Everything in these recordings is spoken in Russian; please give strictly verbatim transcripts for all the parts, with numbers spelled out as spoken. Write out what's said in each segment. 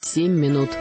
семь минут.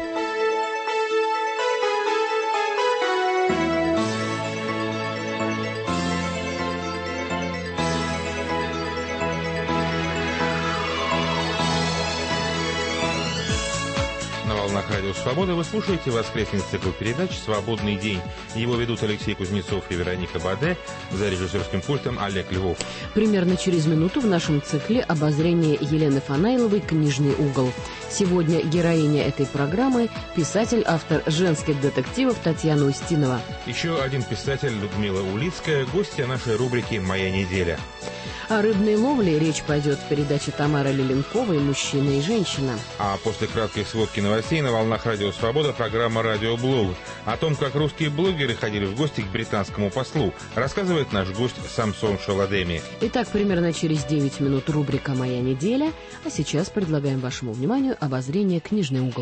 Радио «Свобода». Вы слушаете воскресный цикл передач «Свободный день». Его ведут Алексей Кузнецов и Вероника Баде. За режиссерским пультом Олег Львов. Примерно через минуту в нашем цикле обозрение Елены Фанайловой «Книжный угол». Сегодня героиня этой программы – писатель, автор женских детективов Татьяна Устинова. Еще один писатель Людмила Улицкая, гостья нашей рубрики «Моя неделя». О рыбной ловле речь пойдет в передаче Тамары Лиленковой «Мужчина и женщина». А после краткой сводки новостей на волнах Радио Свобода программа «Радиоблог». О том, как русские блогеры ходили в гости к британскому послу, рассказывает наш гость Самсон Шаладеми. Итак, примерно через девять минут рубрика «Моя неделя». А сейчас предлагаем вашему вниманию обозрение «Книжный угол».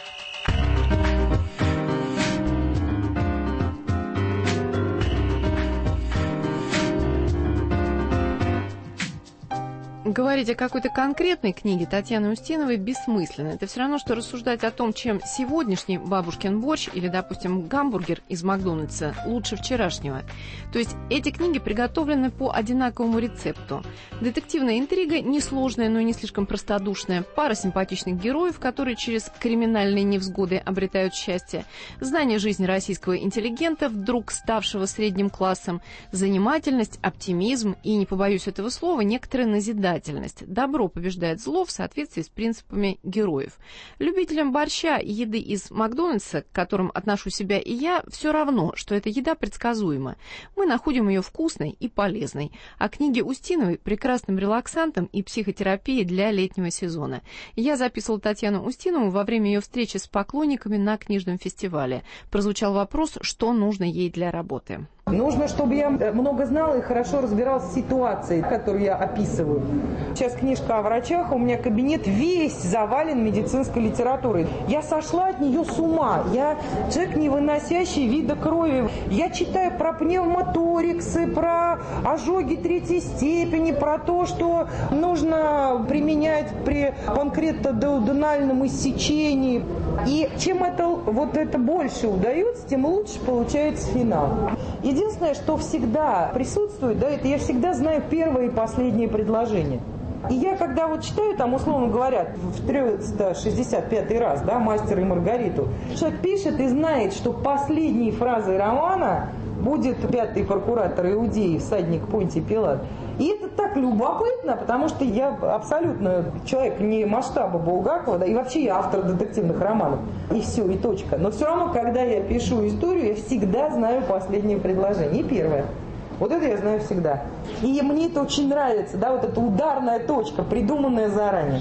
Говорить о какой-то конкретной книге Татьяны Устиновой бессмысленно. Это все равно, что рассуждать о том, чем сегодняшний бабушкин борщ или, допустим, гамбургер из Макдональдса лучше вчерашнего. То есть эти книги приготовлены по одинаковому рецепту. Детективная интрига несложная, но и не слишком простодушная. Пара симпатичных героев, которые через криминальные невзгоды обретают счастье. Знание жизни российского интеллигента, вдруг ставшего средним классом. Занимательность, оптимизм и, не побоюсь этого слова, некоторые назидательность. Добро побеждает зло в соответствии с принципами героев. Любителям борща и еды из Макдональдса, к которым отношу себя и я, все равно, что эта еда предсказуема. Мы находим ее вкусной и полезной. А книги Устиновой – прекрасным релаксантом и психотерапией для летнего сезона. Я записывала Татьяну Устинову во время ее встречи с поклонниками на книжном фестивале. Прозвучал вопрос, что нужно ей для работы. Нужно, чтобы я много знала и хорошо разбиралась в ситуации, которую я описываю. Сейчас книжка о врачах, у меня кабинет весь завален медицинской литературой. Я сошла от нее с ума. Я человек, не выносящий вида крови. Я читаю про пневмоториксы, про ожоги третьей степени, про то, что нужно применять при панкреатодеуденальном иссечении. И чем это, вот это больше удается, тем лучше получается финал. Единственное, что всегда присутствует, да, это я всегда знаю первое и последнее предложение. И я, когда вот читаю, там, условно говоря, в триста шестьдесят пятый раз, да, «Мастера и Маргариту», человек пишет и знает, что последней фразой романа будет пятый прокуратор Иудеи, всадник Понтий Пилат. И это так любопытно, потому что я абсолютно человек не масштаба Булгакова, да, и вообще я автор детективных романов. И все, и точка. Но все равно, когда я пишу историю, я всегда знаю последнее предложение. И первое. Вот это я знаю всегда. И мне это очень нравится, да, вот эта ударная точка, придуманная заранее.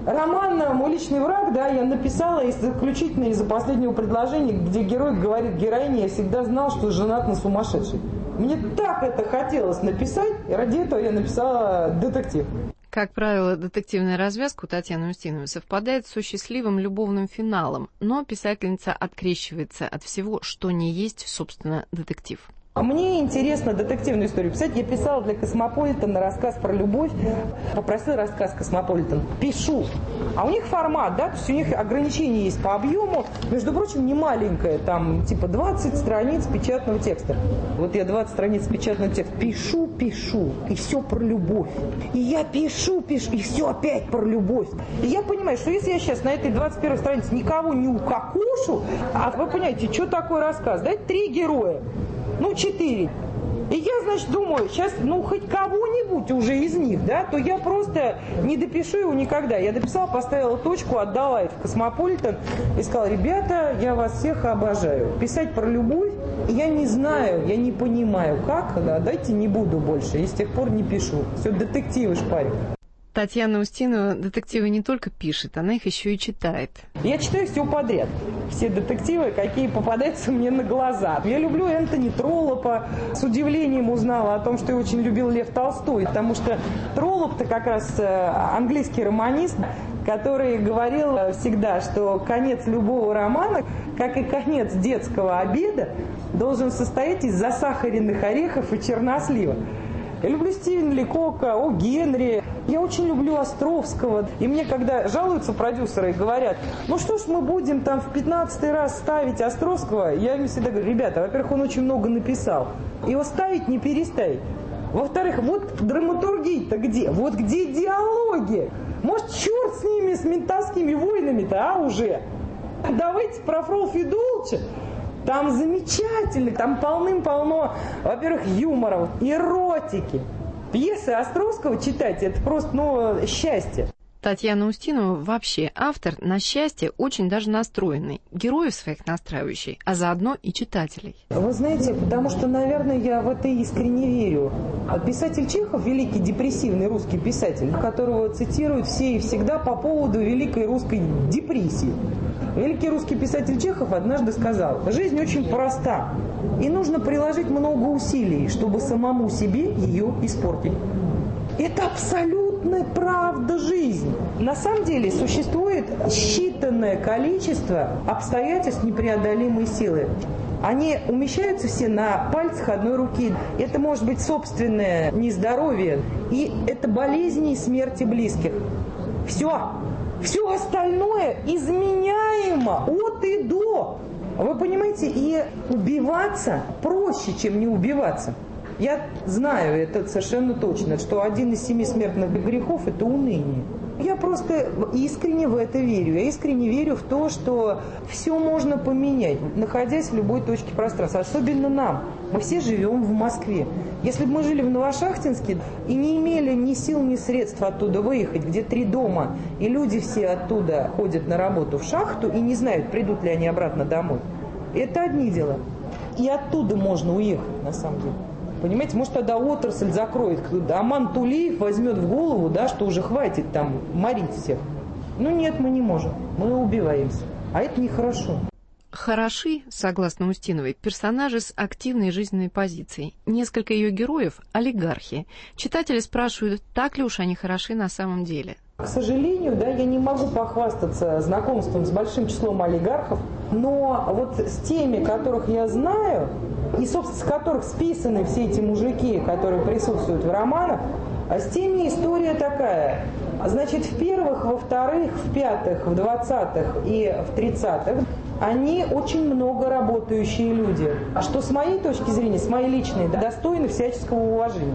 Роман «Мой личный враг», да, я написала исключительно из-за последнего предложения, где герой говорит героине: «Я всегда знал, что женат на сумасшедшей». Мне так это хотелось написать, и ради этого я написала детектив. Как правило, детективная развязка у Татьяны Устиновой совпадает со счастливым любовным финалом, но писательница открещивается от всего, что не есть, собственно, детектив. Мне интересно детективную историю писать. Я писала для «Космополитена» рассказ про любовь. Попросила рассказ «Космополитен». Пишу. А у них формат, да, то есть у них ограничение есть по объему. Между прочим, не маленькое, там типа двадцать страниц печатного текста. Вот я двадцать страниц печатного текста пишу, пишу, и все про любовь. И я пишу, пишу, и все опять про любовь. И я понимаю, что если я сейчас на этой двадцать первой странице никого не укокошу, а вы понимаете, что такое рассказ? Да, три героя. Ну, четыре. И я, значит, думаю, сейчас, ну, хоть кого-нибудь уже из них, да, то я просто не допишу его никогда. Я дописала, поставила точку, отдала это в «Космополитен» и сказала: ребята, я вас всех обожаю. Писать про любовь я не знаю, я не понимаю, как, да, дайте не буду больше. И с тех пор не пишу. Все, детективы шпарю. Татьяна Устинова детективы не только пишет, она их еще и читает. Я читаю все подряд. Все детективы, какие попадаются мне на глаза. Я люблю Энтони Троллопа. С удивлением узнала о том, что я очень любил Лев Толстой. Потому что Троллоп-то как раз английский романист, который говорил всегда, что конец любого романа, как и конец детского обеда, должен состоять из засахаренных орехов и чернослива. Я люблю Стивена Ликока, О. Генри. Я очень люблю Островского. И мне, когда жалуются продюсеры и говорят, ну что ж мы будем там в пятнадцатый раз ставить Островского, я им всегда говорю, ребята, во-первых, он очень много написал. Его ставить не переставить. Во-вторых, вот драматургия-то где? Вот где диалоги? Может, черт с ними, с ментовскими войнами-то, а уже? Давайте про Фрол Федулча. Там замечательно, там полным-полно, во-первых, юмора, эротики. Пьесы Островского читать – это просто, ну, счастье. Татьяна Устинова вообще автор, на счастье, очень даже настроенный. Героев своих настраивающий, а заодно и читателей. Вы знаете, потому что, наверное, я в это искренне верю. Писатель Чехов, великий депрессивный русский писатель, которого цитируют все и всегда по поводу великой русской депрессии. Великий русский писатель Чехов однажды сказал, жизнь очень проста, и нужно приложить много усилий, чтобы самому себе ее испортить. Это абсолютная правда жизни. На самом деле существует считанное количество обстоятельств непреодолимой силы. Они умещаются все на пальцах одной руки. Это может быть собственное нездоровье, и это болезни и смерти близких. Все. Все остальное изменяемо от и до. Вы понимаете, и убиваться проще, чем не убиваться. Я знаю это совершенно точно, что один из семи смертных грехов – это уныние. Я просто искренне в это верю. Я искренне верю в то, что все можно поменять, находясь в любой точке пространства. Особенно нам. Мы все живем в Москве. Если бы мы жили в Новошахтинске и не имели ни сил, ни средств оттуда выехать, где три дома, и люди все оттуда ходят на работу в шахту и не знают, придут ли они обратно домой, это одни дела. И оттуда можно уехать, на самом деле. Понимаете, может, тогда отрасль закроет. Аман Тулеев возьмет в голову, да, что уже хватит там морить всех. Ну нет, мы не можем. Мы убиваемся. А это нехорошо. Хороши, согласно Устиновой, персонажи с активной жизненной позицией. Несколько ее героев – олигархи. Читатели спрашивают, так ли уж они хороши на самом деле. К сожалению, да, я не могу похвастаться знакомством с большим числом олигархов, но вот с теми, которых я знаю, и, собственно, с которых списаны все эти мужики, которые присутствуют в романах, а с теми история такая. Значит, в первых, во вторых, в пятых, в двадцатых и в тридцатых они очень много работающие люди. А что с моей точки зрения, с моей личной, достойны всяческого уважения.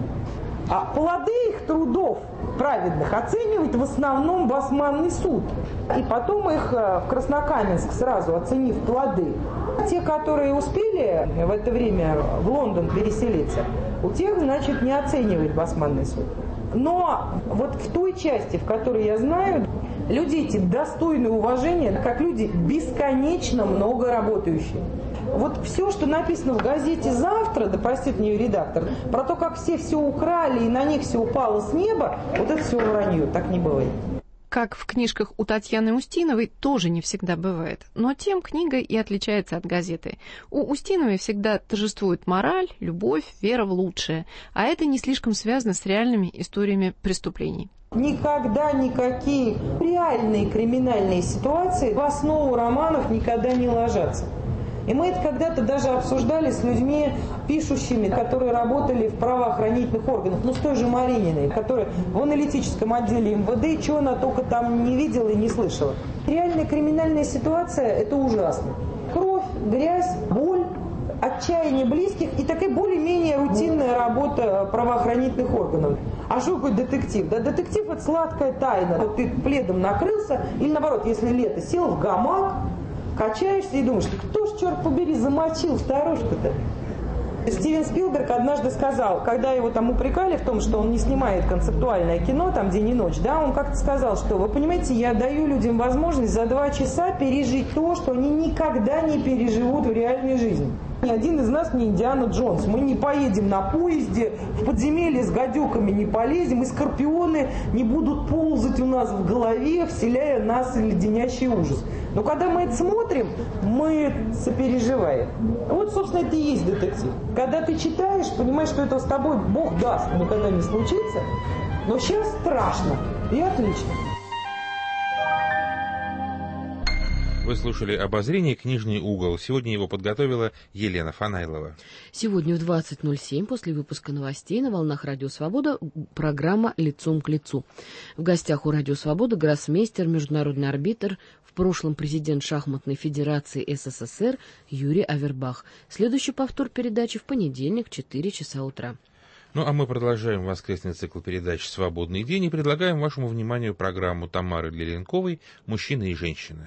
А плоды их трудов праведных оценивает в основном Басманный суд. И потом их в Краснокаменск сразу оценив плоды. Те, которые успели в это время в Лондон переселиться, у тех, значит, не оценивает Басманный суд. Но вот в той части, в которой я знаю, люди эти достойны уважения, как люди бесконечно много работающие. Вот все, что написано в газете «Завтра», да простит мне редактор, про то, как все все украли и на них все упало с неба, вот это все вранье, так не бывает. Как в книжках у Татьяны Устиновой тоже не всегда бывает, но тем книга и отличается от газеты. У Устиновой всегда торжествует мораль, любовь, вера в лучшее, а это не слишком связано с реальными историями преступлений. Никогда никакие реальные криминальные ситуации в основу романов никогда не ложатся. И мы это когда-то даже обсуждали с людьми, пишущими, которые работали в правоохранительных органах, ну с той же Марининой, которая в аналитическом отделе эм вэ дэ, чего она только там не видела и не слышала. Реальная криминальная ситуация – это ужасно. Кровь, грязь, боль, отчаяние близких и такая более-менее рутинная работа правоохранительных органов. А что такое детектив? Да, детектив – это сладкая тайна. Вот ты пледом накрылся, или наоборот, если лето, сел в гамак, качаешься и думаешь, кто ж, черт побери, замочил старушку-то? Стивен Спилберг однажды сказал, когда его там упрекали в том, что он не снимает концептуальное кино, там день и ночь, да, он как-то сказал, что, вы понимаете, я даю людям возможность за два часа пережить то, что они никогда не переживут в реальной жизни. Ни один из нас не Индиана Джонс. Мы не поедем на поезде, в подземелье с гадюками не полезем, и скорпионы не будут ползать у нас в голове, вселяя нас в леденящий ужас. Но когда мы это смотрим, мы сопереживаем. Вот, собственно, это и есть детектив. Когда ты читаешь, понимаешь, что это с тобой Бог даст, никогда не случится, но сейчас страшно и отлично. Вы слушали обозрение «Книжный угол». Сегодня его подготовила Елена Фанайлова. Сегодня в двадцать ноль семь после выпуска новостей на волнах Радио Свобода программа «Лицом к лицу». В гостях у Радио Свобода гроссмейстер, международный арбитр, в прошлом президент Шахматной Федерации СССР Юрий Авербах. Следующий повтор передачи в понедельник в четыре часа утра. Ну а мы продолжаем воскресный цикл передач «Свободный день» и предлагаем вашему вниманию программу Тамары Леленковой «Мужчина и женщина».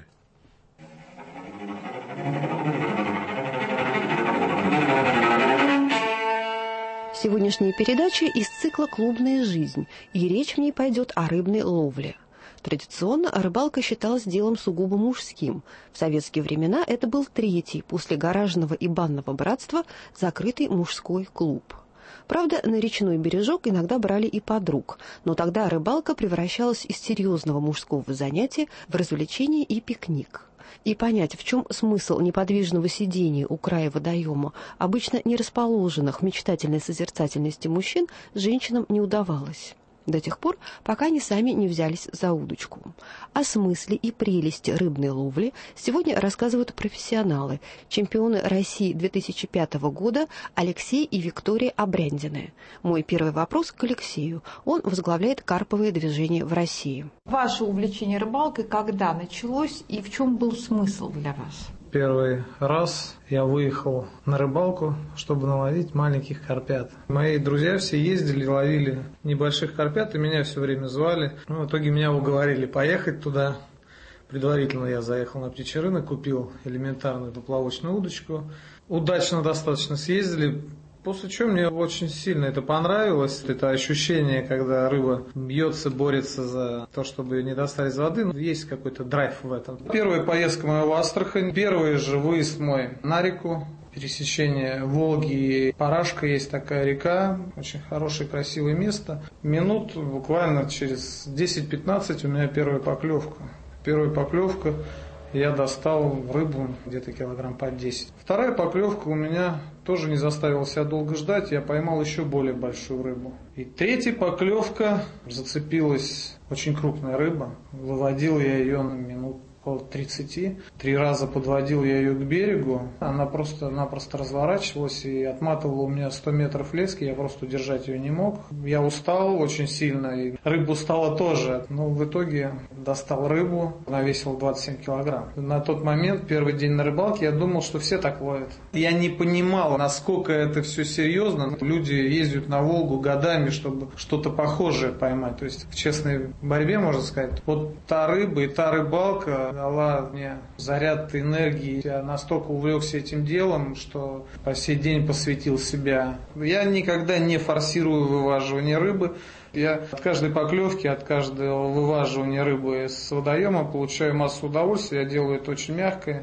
Сегодняшняя передача из цикла «Клубная жизнь», и речь в ней пойдет о рыбной ловле. Традиционно рыбалка считалась делом сугубо мужским. В советские времена это был третий, после гаражного и банного братства, закрытый мужской клуб. Правда, на речной бережок иногда брали и подруг, но тогда рыбалка превращалась из серьезного мужского занятия в развлечение и пикник. И понять, в чем смысл неподвижного сидения у края водоема, обычно не расположенных в мечтательной созерцательности мужчин, женщинам не удавалось. До тех пор, пока они сами не взялись за удочку. О смысле и прелести рыбной ловли сегодня рассказывают профессионалы, чемпионы России две тысячи пятого года Алексей и Виктория Абряндины. Мой первый вопрос к Алексею. Он возглавляет карповые движения в России. Ваше увлечение рыбалкой когда началось и в чем был смысл для вас? Первый раз я выехал на рыбалку, чтобы наловить маленьких карпят. Мои друзья все ездили, ловили небольших карпят, и меня все время звали. Ну, в итоге меня уговорили поехать туда. Предварительно я заехал на птичий рынок, купил элементарную поплавочную удочку. Удачно достаточно съездили. После чего мне очень сильно это понравилось. Это ощущение, когда рыба бьется, борется за то, чтобы ее не достали из воды. Есть какой-то драйв в этом. Первая поездка моя в Астрахань. Первый же выезд мой на реку. Пересечение Волги и Парашка, есть такая река. Очень хорошее, красивое место. Минут буквально через десять-пятнадцать у меня первая поклевка. Первая поклевка. Я достал рыбу где-то килограмм под десять. Вторая поклевка у меня тоже не заставила себя долго ждать. Я поймал еще более большую рыбу. И третья поклевка, зацепилась очень крупная рыба. Выводил я ее на минут около тридцати. Три раза подводил я ее к берегу. Она просто-напросто разворачивалась и отматывала у меня сто метров лески. Я просто удержать ее не мог. Я устал очень сильно. И рыба устала тоже. Но в итоге достал рыбу. Она весила двадцать семь килограмм. На тот момент, первый день на рыбалке, я думал, что все так ловят. Я не понимал, насколько это все серьезно. Люди ездят на Волгу годами, чтобы что-то похожее поймать. То есть в честной борьбе, можно сказать. Вот та рыба и та рыбалка дала мне заряд энергии. Я настолько увлекся этим делом, что по сей день посвятил себя. Я никогда не форсирую вываживание рыбы. Я от каждой поклевки, от каждого вываживания рыбы с водоема получаю массу удовольствия. Я делаю это очень мягко,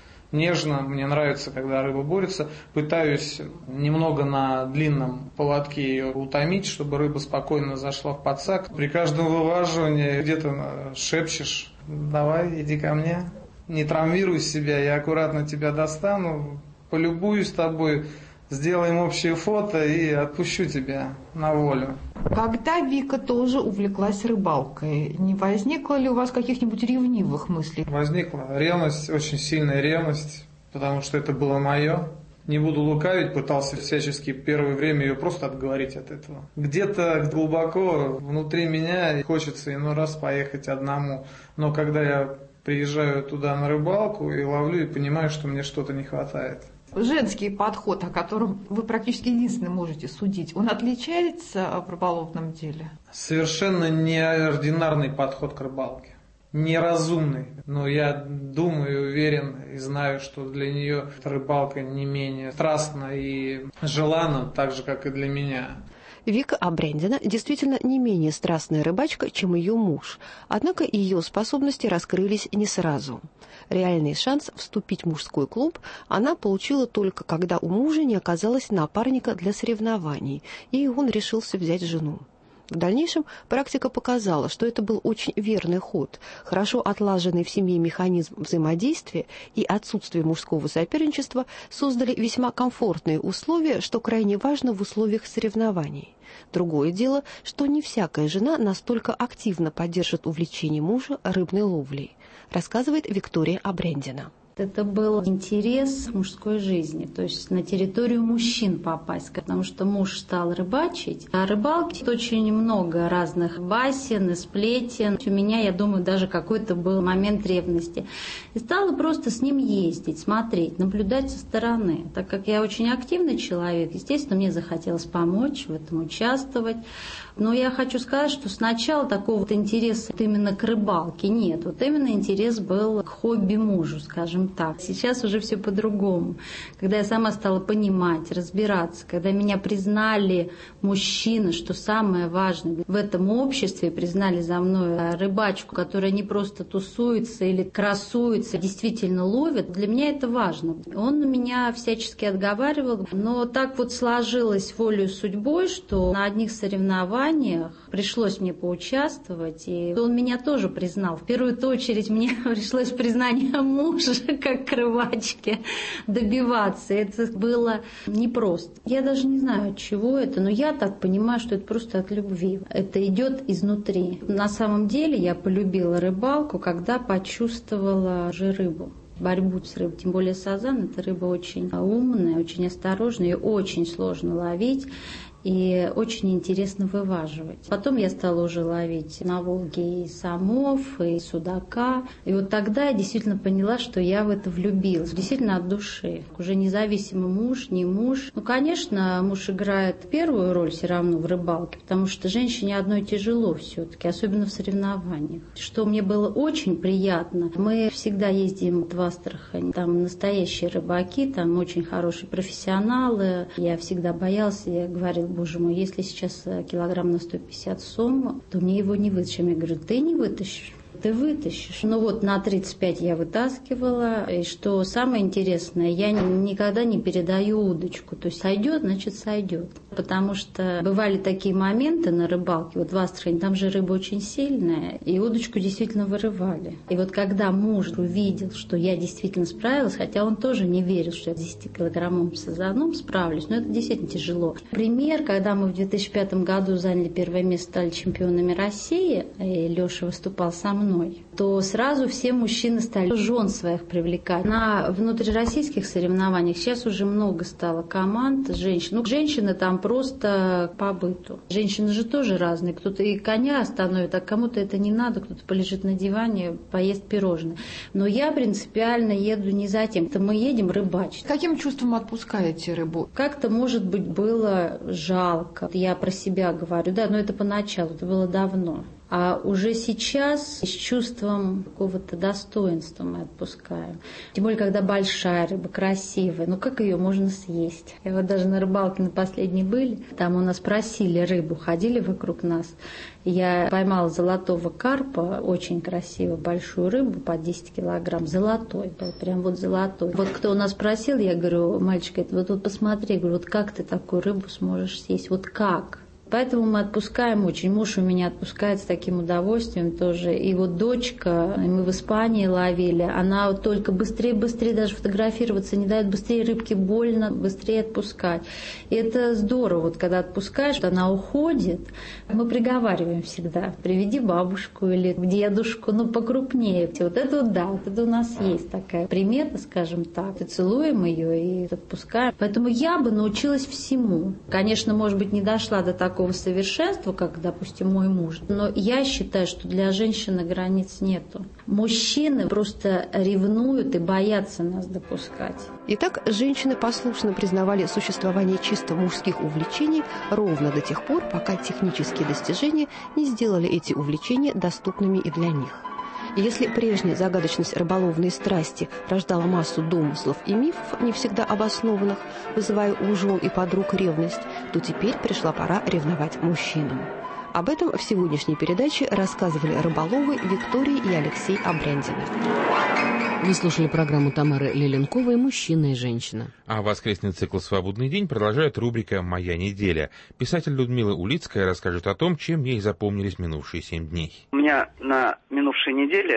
нежно. Мне нравится, когда рыба борется. Пытаюсь немного на длинном поводке ее утомить, чтобы рыба спокойно зашла в подсак. При каждом вываживании где-то шепчешь: давай, иди ко мне, не травмируй себя, я аккуратно тебя достану, полюбуюсь тобой, сделаем общее фото и отпущу тебя на волю. Когда Вика тоже увлеклась рыбалкой, не возникло ли у вас каких-нибудь ревнивых мыслей? Возникла ревность, очень сильная ревность, потому что это было мое. Не буду лукавить, пытался всячески первое время ее просто отговорить от этого. Где-то глубоко внутри меня хочется иной раз поехать одному. Но когда я приезжаю туда на рыбалку и ловлю, и понимаю, что мне что-то не хватает. Женский подход, о котором вы практически единственно можете судить, он отличается в рыболовном деле? Совершенно неординарный подход к рыбалке. Неразумный, но я думаю, уверен и знаю, что для нее рыбалка не менее страстна и желанна, так же, как и для меня. Вика Абряндина действительно не менее страстная рыбачка, чем ее муж, однако ее способности раскрылись не сразу. Реальный шанс вступить в мужской клуб она получила только когда у мужа не оказалось напарника для соревнований, и он решился взять жену. В дальнейшем практика показала, что это был очень верный ход. Хорошо отлаженный в семье механизм взаимодействия и отсутствие мужского соперничества создали весьма комфортные условия, что крайне важно в условиях соревнований. Другое дело, что не всякая жена настолько активно поддержит увлечение мужа рыбной ловлей. рассказывает Виктория Абрендина. Это был интерес мужской жизни, то есть на территорию мужчин попасть, потому что муж стал рыбачить. А рыбалки очень много разных басен и сплетен. У меня, я думаю, даже какой-то был момент ревности. И стала просто с ним ездить, смотреть, наблюдать со стороны. Так как я очень активный человек, естественно, мне захотелось помочь, в этом участвовать. Но я хочу сказать, что сначала такого вот интереса именно к рыбалке нет. Вот именно интерес был к хобби мужу, скажем так. Сейчас уже все по-другому. Когда я сама стала понимать, разбираться, когда меня признали мужчины, что самое важное в этом обществе, признали за мной рыбачку, которая не просто тусуется или красуется, действительно ловит, для меня это важно. Он меня всячески отговаривал, но так вот сложилось волею судьбой, что на одних соревнованиях пришлось мне поучаствовать, и он меня тоже признал. В первую очередь мне пришлось признание мужа, как к рыбачке, добиваться. Это было непросто. Я даже не знаю, от чего это, но я так понимаю, что это просто от любви. Это идет изнутри. На самом деле я полюбила рыбалку, когда почувствовала уже рыбу. Борьбу с рыбой, тем более сазан, это рыба очень умная, очень осторожная, ее очень сложно ловить. И очень интересно вываживать. Потом я стала уже ловить на Волге и самов, и судака. И вот тогда я действительно поняла, что я в это влюбилась. Действительно от души. Уже независимо муж, не муж. Ну, конечно, муж играет первую роль все равно в рыбалке, потому что женщине одной тяжело все-таки, особенно в соревнованиях. Что мне было очень приятно. Мы всегда ездим в Астрахань. Там настоящие рыбаки, там очень хорошие профессионалы. Я всегда боялась, я говорила: боже мой, если сейчас килограмм на сто пятьдесят сом, то мне его не вытащим. Я говорю: ты не вытащишь. Ты вытащишь. Ну вот на тридцать пять я вытаскивала. И что самое интересное, я никогда не передаю удочку. То есть сойдет, значит сойдет. Потому что бывали такие моменты на рыбалке. Вот в Астрахани, там же рыба очень сильная. И удочку действительно вырывали. И вот когда муж увидел, что я действительно справилась, хотя он тоже не верил, что я с десятикилограммовым сазаном справлюсь, но это действительно тяжело. Пример, когда мы в две тысячи пятом году заняли первое место, стали чемпионами России, и Леша выступал со мной, то сразу все мужчины стали жен своих привлекать. На внутрироссийских соревнованиях сейчас уже много стало команд женщин. Ну, женщины там просто по быту. Женщины же тоже разные. Кто-то и коня остановит, а кому-то это не надо, кто-то полежит на диване, поест пирожное. Но я принципиально еду не за тем. Это мы едем рыбачить. Каким чувством отпускаете рыбу? Как-то, может быть, было жалко. Я про себя говорю, да, но это поначалу, это было давно. А уже сейчас с чувством какого-то достоинства мы отпускаем. Тем более, когда большая рыба, красивая. Ну, как ее можно съесть? Я вот даже на рыбалке на последней были. Там у нас просили рыбу, ходили вокруг нас. Я поймала золотого карпа, очень красивую, большую рыбу, по десять килограмм. Золотой был, прям вот золотой. Вот кто у нас просил, я говорю: мальчик, вот, вот посмотри, говорю, вот как ты такую рыбу сможешь съесть? Вот как? Поэтому мы отпускаем очень. Муж у меня отпускает с таким удовольствием тоже. И вот дочка, мы в Испании ловили, она только быстрее-быстрее даже фотографироваться не дает, быстрее рыбке больно, быстрее отпускать. И это здорово, вот когда отпускаешь, она уходит. Мы приговариваем всегда: приведи бабушку или дедушку, ну покрупнее. Вот это вот да, вот это у нас есть такая примета, скажем так. И целуем ее и отпускаем. Поэтому я бы научилась всему. Конечно, может быть, не дошла до такого совершенства, как, допустим, мой муж. Но я считаю, что для женщины границ нету. Мужчины просто ревнуют и боятся нас допускать. Итак, женщины послушно признавали существование чисто мужских увлечений ровно до тех пор, пока технические достижения не сделали эти увлечения доступными и для них. И если прежняя загадочность рыболовной страсти рождала массу домыслов и мифов, не всегда обоснованных, вызывая у жен и подруг ревность, то теперь пришла пора ревновать мужчинам. Об этом в сегодняшней передаче рассказывали рыболовы Виктория и Алексей Абрендины. Вы слушали программу Тамары Леленковой «Мужчина и женщина». А воскресный цикл «Свободный день» продолжает рубрика «Моя неделя». Писатель Людмила Улицкая расскажет о том, чем ей запомнились минувшие семь дней. У меня на минувшей неделе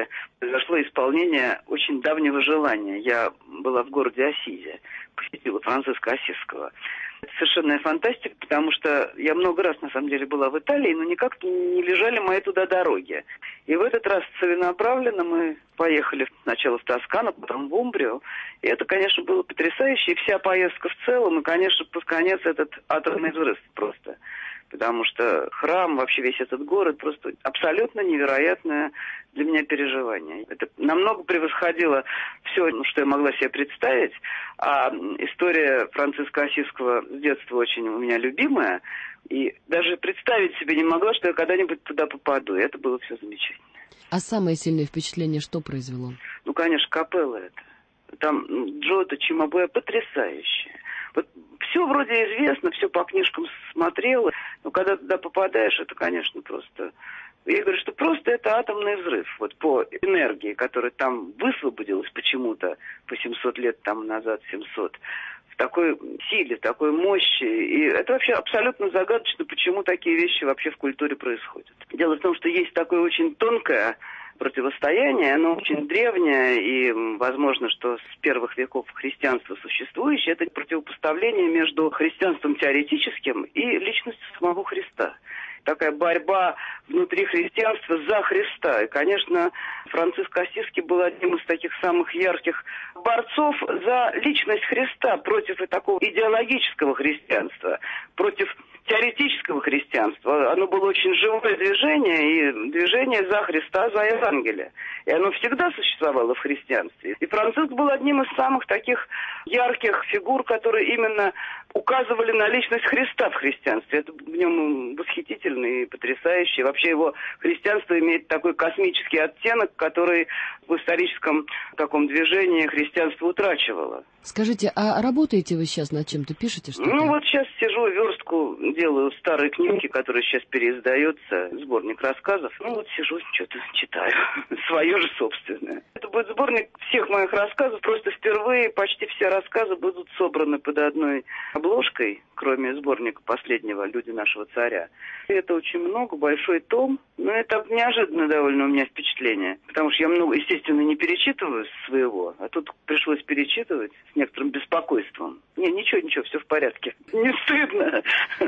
произошло исполнение очень давнего желания. Я была в городе Ассизи, посетила Франциска Ассизского. Это совершенная фантастика, потому что я много раз, на самом деле, была в Италии, но никак не лежали мои туда дороги. И в этот раз целенаправленно мы поехали сначала в Тоскану, потом в Умбрию. И это, конечно, было потрясающе. И вся поездка в целом, и, конечно, под конец этот атомный взрыв просто. Потому что храм, вообще весь этот город, просто абсолютно невероятное для меня переживание. Это намного превосходило все, что я могла себе представить. А история Франциска Ассизского с детства очень у меня любимая. И даже представить себе не могла, что я когда-нибудь туда попаду. И это было все замечательно. А самое сильное впечатление что произвело? Ну, конечно, капелла это. Там Джота Чимабуэ потрясающая. Вот все вроде известно, все по книжкам смотрела, но когда туда попадаешь, это, конечно, просто... Я говорю, что просто это атомный взрыв. Вот по энергии, которая там высвободилась почему-то по семьсот лет тому назад, семьсот, в такой силе, в такой мощи. И это вообще абсолютно загадочно, почему такие вещи вообще в культуре происходят. Дело в том, что есть такое очень тонкое противостояние, оно очень древнее, и возможно, что с первых веков христианства существующее, это противопоставление между христианством теоретическим и личностью самого Христа. Такая борьба внутри христианства за Христа. И, конечно, Франциск Ассизский был одним из таких самых ярких борцов за личность Христа против и такого идеологического христианства, против теоретического христианства. Оно было очень живое движение, и движение за Христа, за Евангелие. И оно всегда существовало в христианстве. И Франциск был одним из самых таких ярких фигур, которые именно указывали на личность Христа в христианстве. Это в нем восхитительно и потрясающе. Вообще его христианство имеет такой космический оттенок, который в историческом таком движении христианство утрачивало. Скажите, а работаете вы сейчас над чем-то? Пишете что-то? Ну вот сейчас сижу, верстку делаю старые книги, которые сейчас переиздаются, сборник рассказов. Ну вот сижу, что-то читаю, свое же собственное. Это будет сборник всех моих рассказов, просто впервые почти все рассказы будут собраны под одной обложкой, кроме сборника последнего «Люди нашего царя». И это очень много, большой том, но это неожиданно довольно у меня впечатление, потому что я много, естественно, не перечитываю своего, а тут пришлось перечитывать с некоторым беспокойством. Не, ничего, ничего, все в порядке. Не стыдно.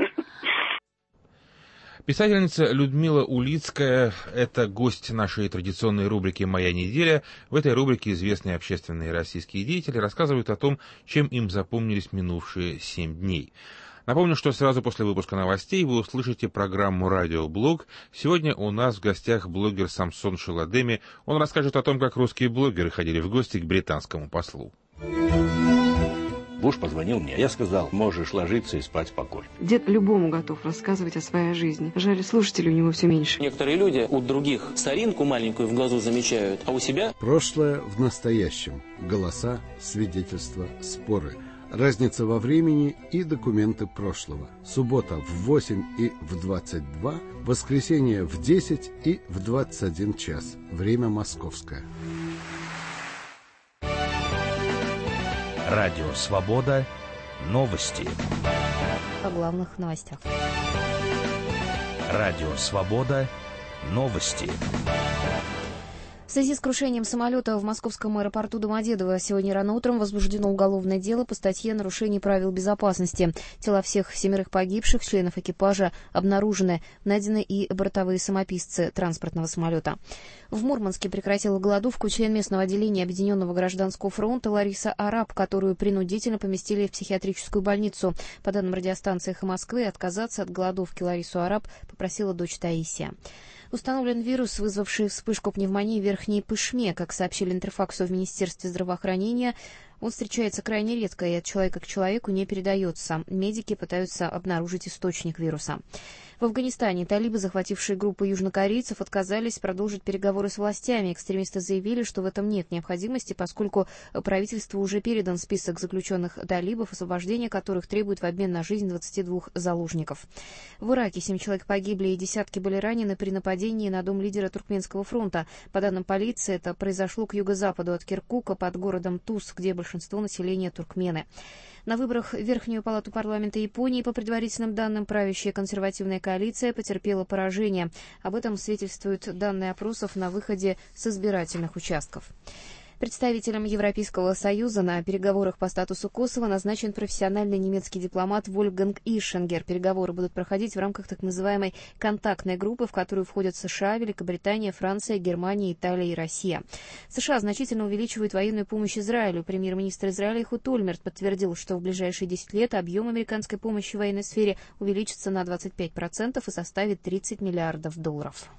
Писательница Людмила Улицкая – это гость нашей традиционной рубрики «Моя неделя». В этой рубрике известные общественные российские деятели рассказывают о том, чем им запомнились минувшие семь дней. Напомню, что сразу после выпуска новостей вы услышите программу «Радиоблог». Сегодня у нас в гостях блогер Самсон Шаладеми. Он расскажет о том, как русские блогеры ходили в гости к британскому послу. Буш позвонил мне. Я сказал, можешь ложиться и спать спокойно. Дед любому готов рассказывать о своей жизни. Жаль, слушателей у него все меньше. Некоторые люди у других соринку маленькую в глазу замечают, а у себя... Прошлое в настоящем. Голоса, свидетельства, споры. Разница во времени и документы прошлого. Суббота в восемь и в двадцать два, воскресенье в десять и в двадцать один час. Время московское. Радио «Свобода». Новости. О главных новостях. Радио «Свобода». Новости. В связи с крушением самолета в московском аэропорту Домодедово сегодня рано утром возбуждено уголовное дело по статье «Нарушение правил безопасности». Тела всех семерых погибших членов экипажа обнаружены. Найдены и бортовые самописцы транспортного самолета. В Мурманске прекратила голодовку член местного отделения Объединенного гражданского фронта Лариса Араб, которую принудительно поместили в психиатрическую больницу. По данным радиостанции «Эхо Москвы», отказаться от голодовки Ларису Араб попросила дочь Таисия. Установлен вирус, вызвавший вспышку пневмонии в Верхней Пышме. Как сообщили Интерфаксу в Министерстве здравоохранения, он встречается крайне редко и от человека к человеку не передается. Медики пытаются обнаружить источник вируса. В Афганистане талибы, захватившие группу южнокорейцев, отказались продолжить переговоры с властями. Экстремисты заявили, что в этом нет необходимости, поскольку правительству уже передан список заключенных талибов, освобождение которых требует в обмен на жизнь двадцати двух заложников. В Ираке семь человек погибли и десятки были ранены при нападении на дом лидера Туркменского фронта. По данным полиции, это произошло к юго-западу от Киркука под городом Туз, где большинство большинство населения туркмены. На выборах в Верхнюю палату парламента Японии, по предварительным данным, правящая консервативная коалиция потерпела поражение. Об этом свидетельствуют данные опросов на выходе с избирательных участков. Представителем Европейского Союза на переговорах по статусу Косово назначен профессиональный немецкий дипломат Вольфганг Ишингер. Переговоры будут проходить в рамках так называемой контактной группы, в которую входят США, Великобритания, Франция, Германия, Италия и Россия. США значительно увеличивают военную помощь Израилю. Премьер-министр Израиля Эхуд Ольмерт подтвердил, что в ближайшие десять лет объем американской помощи в военной сфере увеличится на двадцать пять процентов и составит тридцать миллиардов долларов.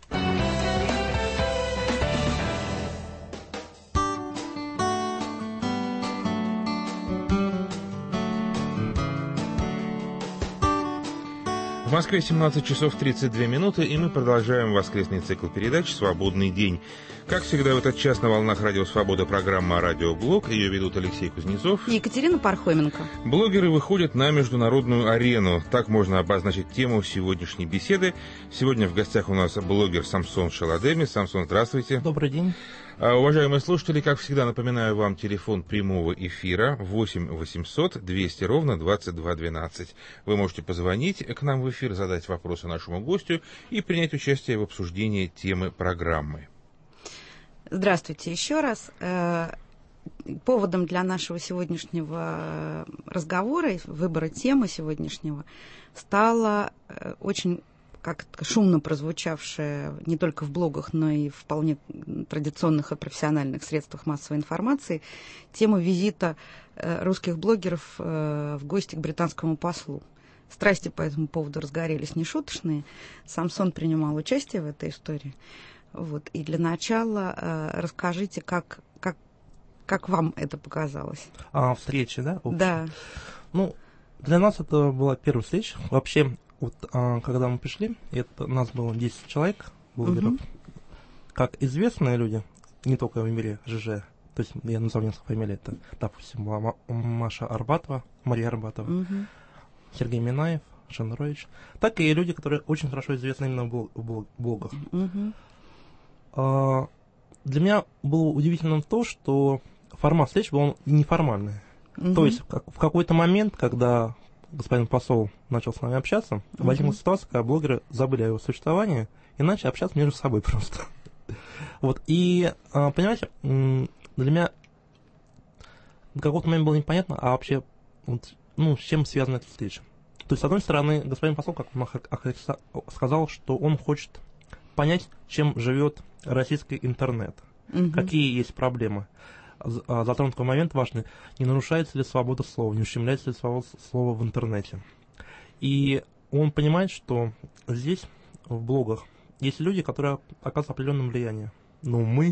В Москве семнадцать часов тридцать две минуты, и мы продолжаем воскресный цикл передач «Свободный день». Как всегда в этот час на волнах Радио Свобода программа «Радиоблог». Ее ведут Алексей Кузнецов и Екатерина Пархоменко. Блогеры выходят на международную арену. Так можно обозначить тему сегодняшней беседы. Сегодня в гостях у нас блогер Самсон Шаладеми. Самсон, здравствуйте. Добрый день. Уважаемые слушатели, как всегда, напоминаю вам телефон прямого эфира восемь восемьсот двести ровно двадцать два двенадцать. Вы можете позвонить к нам в эфир, задать вопросы нашему гостю и принять участие в обсуждении темы программы. Здравствуйте еще раз. Поводом для нашего сегодняшнего разговора, выбора темы сегодняшнего, стало очень как-то шумно прозвучавшая не только в блогах, но и в вполне традиционных и профессиональных средствах массовой информации тема визита русских блогеров в гости к британскому послу. Страсти по этому поводу разгорелись нешуточные. Самсон принимал участие в этой истории. Вот. И для начала расскажите, как, как, как вам это показалось? А, встреча, да? Общая? Да. Ну, для нас это была первая встреча. Вообще, вот, а, когда мы пришли, это, нас было десять человек, блогеров. Угу. Как известные люди, не только в мире ЖЖ, то есть я назову несколько фамилий, это, допустим, была Маша Арбатова, Мария Арбатова, угу. Сергей Минаев, Шендерович, так и люди, которые очень хорошо известны именно в блогах. Угу. А, для меня было удивительным то, что формат встречи был неформальный. Угу. То есть как, в какой-то момент, когда господин посол начал с нами общаться, uh-huh. возникла ситуация, когда блогеры забыли о его существовании и начали общаться между собой просто. Вот, и, понимаете, для меня в какой-то момент было непонятно, а вообще, вот, ну, с чем связана эта встреча. То есть, с одной стороны, господин посол, как он сказал, что он хочет понять, чем живет российский интернет, uh-huh. какие есть проблемы. Затронут такой момент важный, не нарушается ли свобода слова, не ущемляется ли свобода слова в интернете. И он понимает, что здесь, в блогах, есть люди, которые оказывают определенное влияние. Но мы,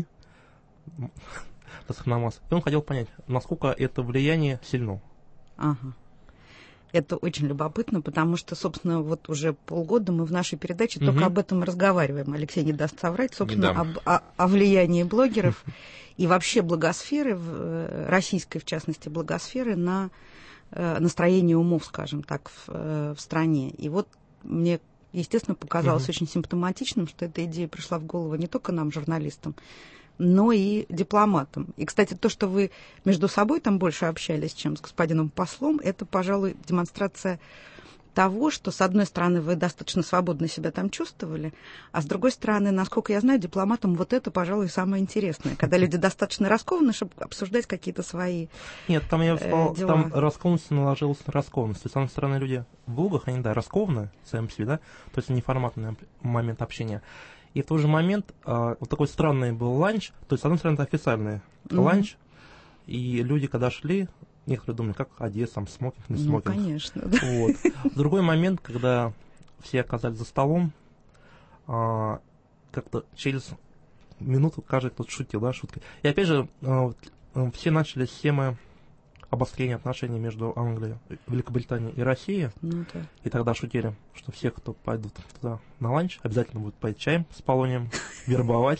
на масс. И он хотел понять, насколько это влияние сильно. Ага. Это очень любопытно, потому что, собственно, вот уже полгода мы в нашей передаче угу. только об этом разговариваем. Алексей не даст соврать, собственно, об, о, о влиянии блогеров и вообще благосферы, российской, в частности, благосферы на настроение умов, скажем так, в, в стране. И вот мне, естественно, показалось угу. очень симптоматичным, что эта идея пришла в голову не только нам, журналистам, но и дипломатам. И, кстати, то, что вы между собой там больше общались, чем с господином послом, это, пожалуй, демонстрация того, что, с одной стороны, вы достаточно свободно себя там чувствовали, а с другой стороны, насколько я знаю, дипломатам вот это, пожалуй, самое интересное, когда люди достаточно раскованы, чтобы обсуждать какие-то свои Нет, там я бы сказал, э, дела. Там раскованность наложилась на раскованность. То есть, с одной стороны, люди в блогах, они, да, раскованы сами по себе, да, то есть неформатный момент общения. И в тот же момент а, вот такой странный был ланч, то есть, с одной стороны, это официальный mm-hmm. ланч, и люди, когда шли, некоторые думали, как одеться, там, смокинг, не смокинг. Ну, конечно. Вот. В другой момент, когда все оказались за столом, а, как-то через минуту каждый кто-то шутил, да, шуткой. И опять же, а, все начали с темы обострения отношений между Англией, Великобританией и Россией. Ну, да. И тогда шутили, что все, кто пойдут туда на ланч, обязательно будут пить чаем с полонием, вербовать.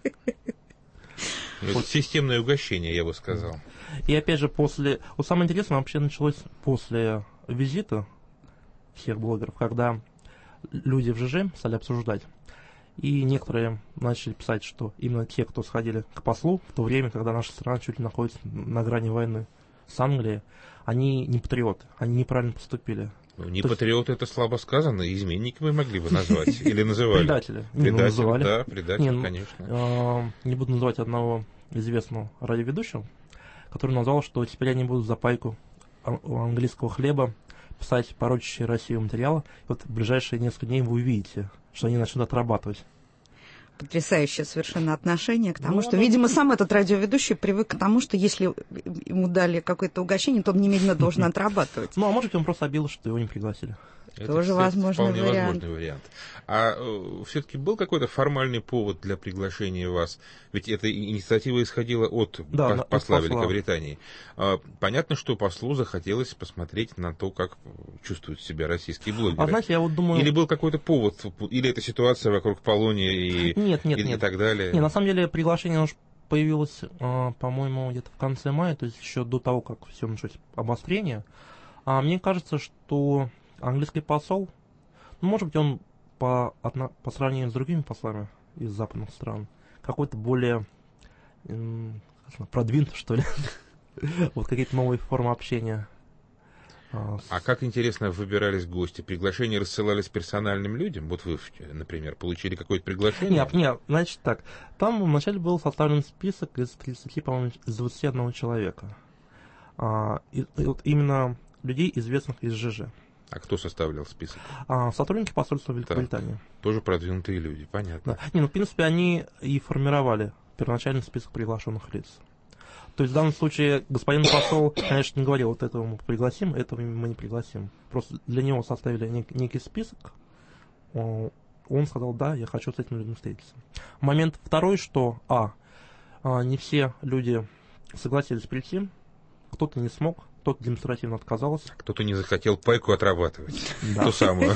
Вот системное угощение, я бы сказал. И опять же, после... Вот самое интересное вообще началось после визита всех блогеров, когда люди в ЖЖ стали обсуждать. И некоторые начали писать, что именно те, кто сходили к послу, в то время, когда наша страна чуть ли находится на грани войны. с Англии, они не патриоты, они неправильно поступили. Ну, не патриоты, это слабо сказано, изменниками могли бы назвать, или называли. Предатели. Предатели, да, предатели, конечно. Не буду называть одного известного радиоведущего, который назвал, что теперь они будут за пайку английского хлеба писать порочащие Россию материалы. Вот в ближайшие несколько дней вы увидите, что они начнут отрабатывать. Потрясающее совершенно отношение к тому, ну, что, ну, видимо, сам этот радиоведущий привык к тому, что если ему дали какое-то угощение, то он немедленно должен отрабатывать. Ну, а может быть, он просто обидел, что его не пригласили. Это тоже возможный вполне вариант. возможный вариант. А э, все-таки был какой-то формальный повод для приглашения вас? Ведь эта инициатива исходила от да, по- посла от Великобритании. А, понятно, что послу захотелось посмотреть на то, как чувствуют себя российские блогеры. А знаете, я вот думаю... Или был какой-то повод, или это ситуация вокруг Полония и, нет, нет, и, нет. и так далее? Нет, на самом деле приглашение уж появилось, по-моему, где-то в конце мая, то есть еще до того, как все началось обострение. А мне кажется, что английский посол, ну, может быть, он по, отно, по сравнению с другими послами из западных стран, какой-то более м, продвинутый, что ли, вот какие-то новые формы общения. А как, интересно, выбирались гости? Приглашения рассылались персональным людям? Вот вы, например, получили какое-то приглашение? Нет, нет, значит так, там вначале был составлен список из тридцати, по-моему, из двадцати одного человека. А, и, и вот именно людей, известных из ЖЖ. А кто составлял список? А, сотрудники посольства Великобритании. Так, тоже продвинутые люди, понятно. Да. Не, ну, в принципе, они и формировали первоначальный список приглашенных лиц. То есть в данном случае господин посол, конечно, не говорил, вот этого мы пригласим, этого мы не пригласим. Просто для него составили нек- некий список. Он сказал, да, я хочу с этими людьми встретиться. Момент второй, что, а, не все люди согласились прийти, кто-то не смог, кто-то демонстративно отказался. Кто-то не захотел пайку отрабатывать. Да. Ту самую.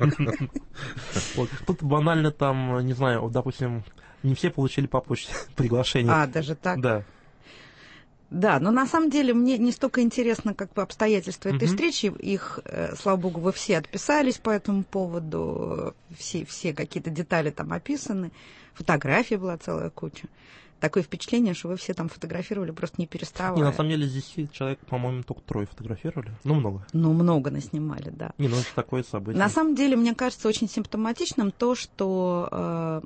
Тут банально там, не знаю, допустим, не все получили по почте приглашение. А, даже так? Да. Да, но на самом деле мне не столько интересно, как бы обстоятельства этой встречи. Их, слава богу, вы все отписались по этому поводу, все, все какие-то детали там описаны, фотографий была целая куча. Такое впечатление, что вы все там фотографировали, просто не переставая. Не, на самом деле здесь человек, по-моему, только трое фотографировали. Ну, много. Ну, много наснимали, да. Не, ну это такое событие. На самом деле, мне кажется очень симптоматичным то, что э,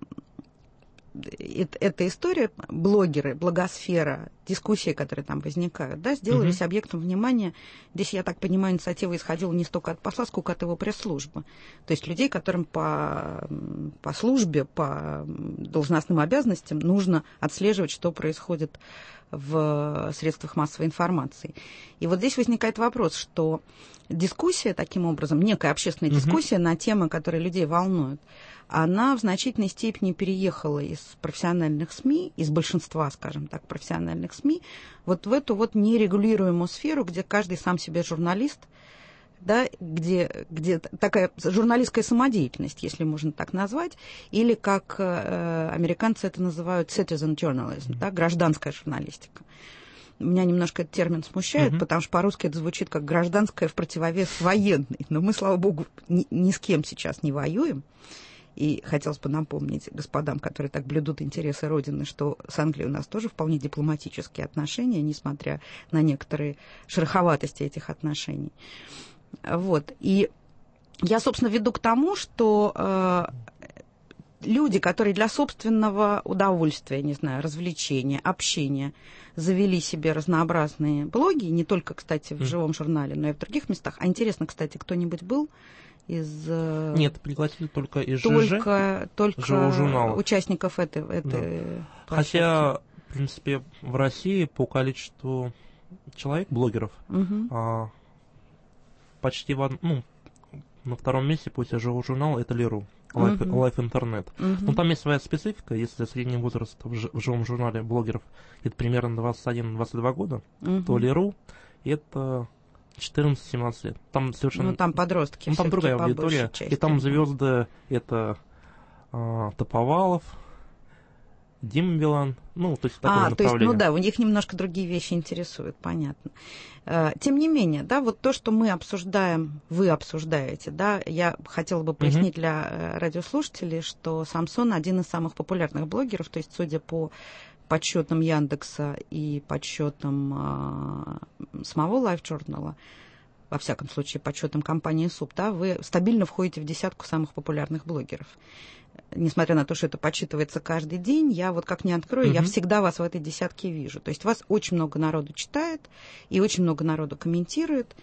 эта история, блогеры, блогосфера, дискуссии, которые там возникают, да, сделались mm-hmm. объектом внимания. Здесь, я так понимаю, инициатива исходила не столько от посла, сколько от его пресс-службы. То есть людей, которым по, по службе, по должностным обязанностям нужно отслеживать, что происходит в средствах массовой информации. И вот здесь возникает вопрос, что дискуссия, таким образом, некая общественная mm-hmm. дискуссия на темы, которые людей волнуют, она в значительной степени переехала из профессиональных СМИ, из большинства, скажем так, профессиональных СМИ, вот в эту вот нерегулируемую сферу, где каждый сам себе журналист, да, где, где такая журналистская самодеятельность, если можно так назвать, или, как э, американцы это называют, citizen journalism, да, гражданская журналистика. Меня немножко этот термин смущает, mm-hmm. потому что по-русски это звучит как гражданская в противовес военной. Но мы, слава богу, ни, ни с кем сейчас не воюем. И хотелось бы напомнить господам, которые так блюдут интересы Родины, что с Англией у нас тоже вполне дипломатические отношения, несмотря на некоторые шероховатости этих отношений. Вот. И я, собственно, веду к тому, что э, люди, которые для собственного удовольствия, не знаю, развлечения, общения, завели себе разнообразные блоги, не только, кстати, в живом журнале, но и в других местах. А интересно, кстати, кто-нибудь был из... Нет, пригласили только из только, ЖЖ, только участников этой... этой да. Хотя, в принципе, в России по количеству человек, блогеров, угу. а, почти в, ну, на втором месте после живого журнала это Леру. Life, uh-huh. Life Internet. Uh-huh. Ну, там есть своя специфика. Если средний возраст в, ж- в живом журнале блогеров это примерно двадцать один - двадцать два года, uh-huh. то Леру это четырнадцать - семнадцать лет. Там совершенно... Ну, там подростки. Ну, там другая аудитория. И там звезды это а, Топовалов, Дима Билан, ну, то есть такое а, направление. То есть, ну да, у них немножко другие вещи интересуют, понятно. Тем не менее, да, вот то, что мы обсуждаем, вы обсуждаете, да, я хотела бы пояснить mm-hmm. для радиослушателей, что Самсон один из самых популярных блогеров, то есть, судя по подсчетам Яндекса и подсчетам а, самого Life Journal, во всяком случае, подсчетам компании СУП, да, вы стабильно входите в десятку самых популярных блогеров. Несмотря на то, что это подсчитывается каждый день, я вот как не открою, mm-hmm. я всегда вас в этой десятке вижу. То есть вас очень много народу читает, и очень много народу комментирует.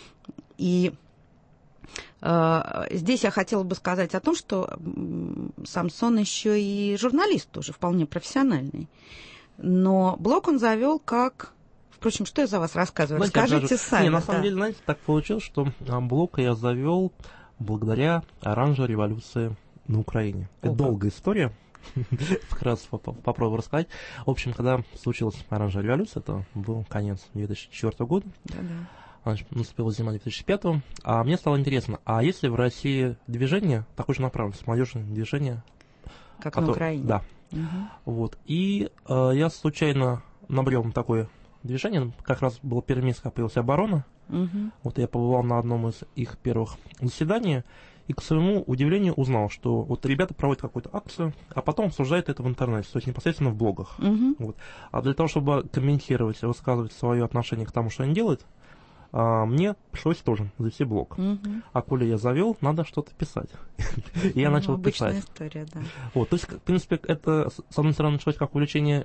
И э, здесь я хотела бы сказать о том, что Самсон еще и журналист тоже вполне профессиональный. Но блог он завел как... Впрочем, что я за вас рассказываю? Знаете, Расскажите даже... сами. Не, на да. самом деле, знаете, так получилось, что блог я завел благодаря оранжевой революции на Украине. О, это долгая история. Вкратце попробую рассказать. В общем, когда случилась оранжевая революция, это был конец две тысячи четвёртого года. Значит, наступила зима две тысячи пятого. А мне стало интересно, а есть ли в России движение, такое же направленность, молодежное движение? Как которое... на Украине. Да. Угу. Вот. И э, я случайно набрел на такое движение. Как раз была Перминская появилась оборона. Угу. Вот я побывал на одном из их первых заседаний. И, к своему удивлению, узнал, что вот ребята проводят какую-то акцию, а потом обсуждают это в интернете, то есть непосредственно в блогах. Uh-huh. Вот. А для того, чтобы комментировать, высказывать свое отношение к тому, что они делают, а, мне пришлось тоже завести блог. Uh-huh. А коли я завел, надо что-то писать. И я начал писать. Обычная история, да. Вот, то есть, в принципе, это, с одной стороны, началось как увлечение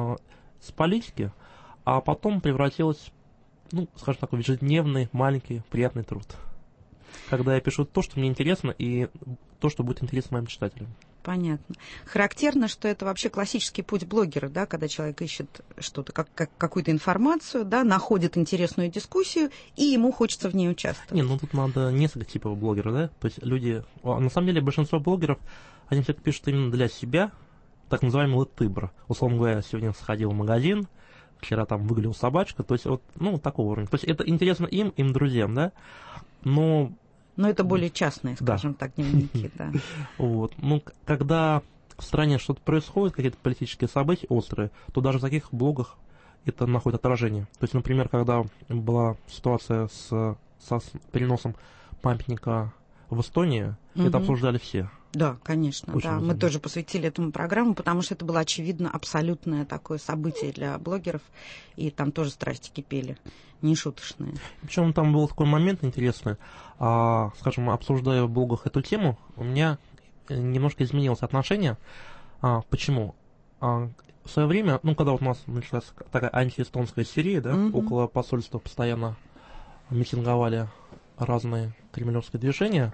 с политики, а потом превратилось, ну, скажем так, в ежедневный, маленький, приятный труд. Когда я пишу то, что мне интересно, и то, что будет интересно моим читателям. Понятно. Характерно, что это вообще классический путь блогера, да, когда человек ищет что-то, как, как, какую-то информацию, да, находит интересную дискуссию, и ему хочется в ней участвовать. Не, ну тут надо несколько типов блогеров, да, то есть люди, на самом деле большинство блогеров, они все-таки пишут именно для себя, так называемый латыбр. Условно говоря, сегодня сходил в магазин, вчера там выгулял собачка, то есть вот, ну, такого уровня. То есть это интересно им, им друзьям, да, но... Но это более частные, скажем да. так, дневники, да. Вот. Ну, когда в стране что-то происходит, какие-то политические события острые, то даже в таких блогах это находит отражение. То есть, например, когда была ситуация с, со переносом памятника в Эстонии, угу. это обсуждали все. Да, конечно, Очень да. Мы тоже посвятили этому программу, потому что это было, очевидно, абсолютное такое событие для блогеров, и там тоже страсти кипели, нешуточные. Причем там был такой момент интересный, а, скажем, обсуждая в блогах эту тему, у меня немножко изменилось отношение. А, почему? А, в свое время, ну, когда вот у нас началась такая антиэстонская истерия, да, угу. около посольства постоянно митинговали разные кремлевские движения,